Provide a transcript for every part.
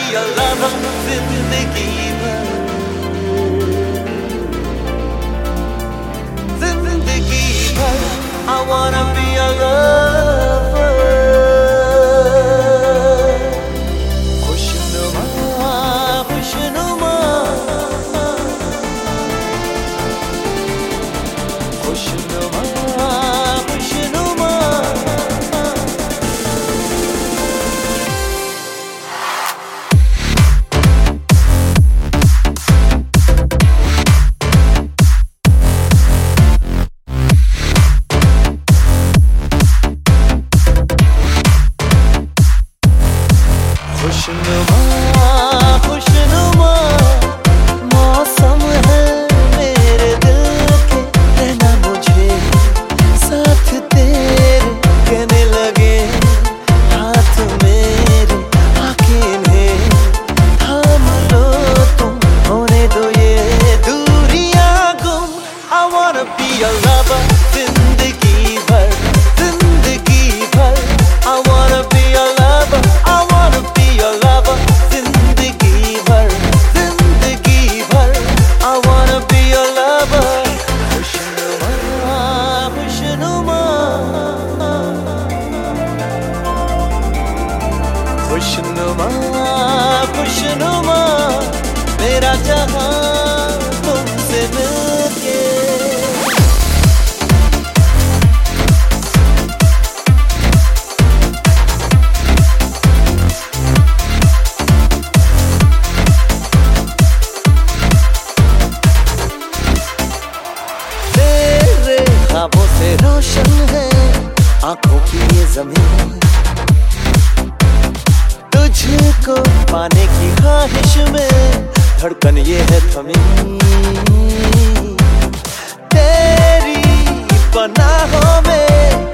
your lover जिंदगी भर, जिंदगी भर I wanna be your lover। खुशनुमा खुशनुमा खुशनुमा खुशनुमा। खुशनुमा खुशनुमा मौसम है मेरे दिल के, रहना मुझे साथ तेरे, कहने लगे हाथ मेरे आके इन्हें थाम लो तुम, होने दो ये दूरियां गुम। I wanna be your lover जिंदगी भर, जिंदगी भर I wanna be your lover, I wanna be your lover जिंदगी भर, जिंदगी भर I wanna be your lover। खुशनुमा खुशनुमा खुशनुमा खुशनुमा, मेरा जहां तुमसे मिलके। ख्वाबों से रोशन है आंखों की ये ज़मीन, तुझको पाने की ख्वाहिश में धड़कन ये है थमी। तेरी पनाहों में,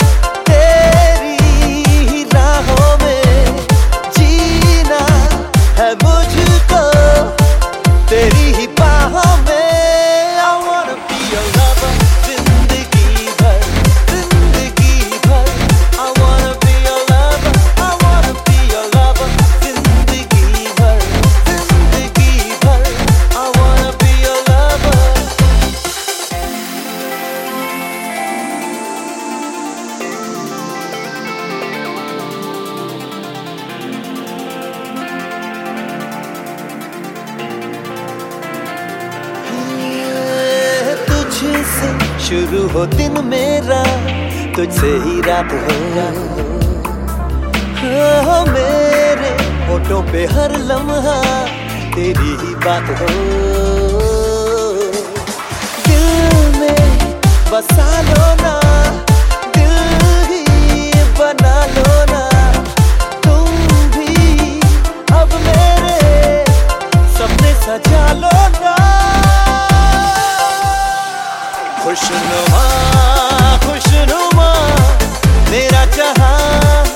तेरी राहों में जीना है मुझको, तेरी ही बाहों में। I wanna be your lover जिंदगी भर, जिंदगी भर I wanna be your lover, I wanna be your lover जिंदगी भर, जिंदगी भर I wanna be your lover। तुझसे शुरू हो दिन मेरा, तुझसे ही रात हो मेरे होठों पे हर लम्हा तेरी ही बात हो। दिल में बसा लो ना, दिल ही बना लो ना, तुम भी अब मेरे सपने सजा लो ना। खुशनुमा खुशनुमा, मेरा जहां